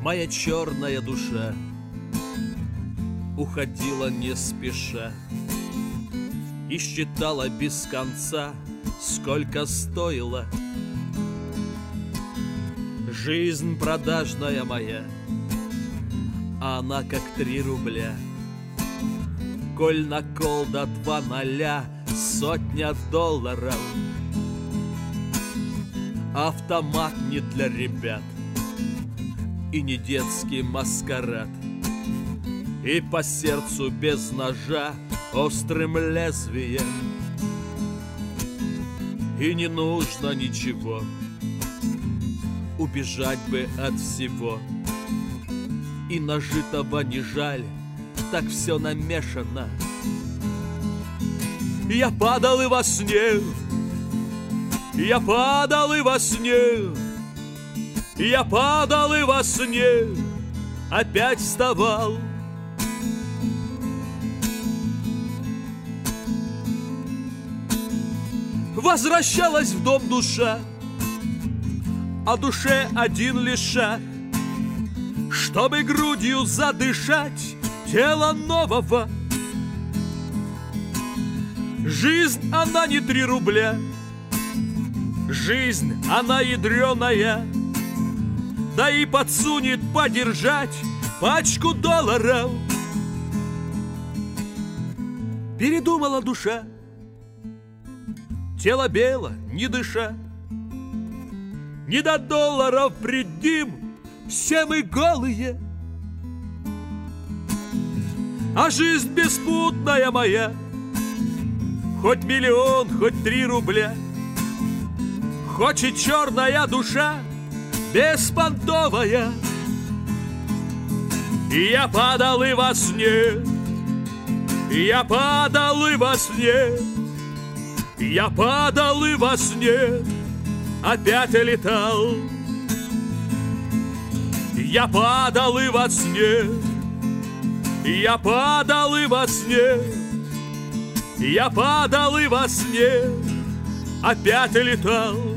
Моя черная душа уходила не спеша и считала без конца, сколько стоила жизнь продажная моя. А она как 3 рубля. Коль на кол до 2 0, 100 долларов. Автомат не для ребят и не детский маскарад. И по сердцу без ножа острым лезвием. И не нужно ничего, убежать бы от всего. И нажитого не жаль, так все намешано. Я падал и во сне, я падал и во сне, я падал и во сне, опять вставал. Возвращалась в дом душа, а душе один лишь шаг, чтобы грудью задышать тело нового. Жизнь, она не 3 рубля, жизнь, она ядреная, да и подсунет подержать пачку долларов. Передумала душа, тело бело, не дыша. Не до долларов предим, все мы голые. А жизнь беспутная моя, хоть миллион, хоть 3 рубля, хоть и черная душа беспонтовая. Я падал и во сне, я падал и во сне, я падал и во сне, опять летал. Я падал и во сне, я падал и во сне, я падал и во сне, опять летал.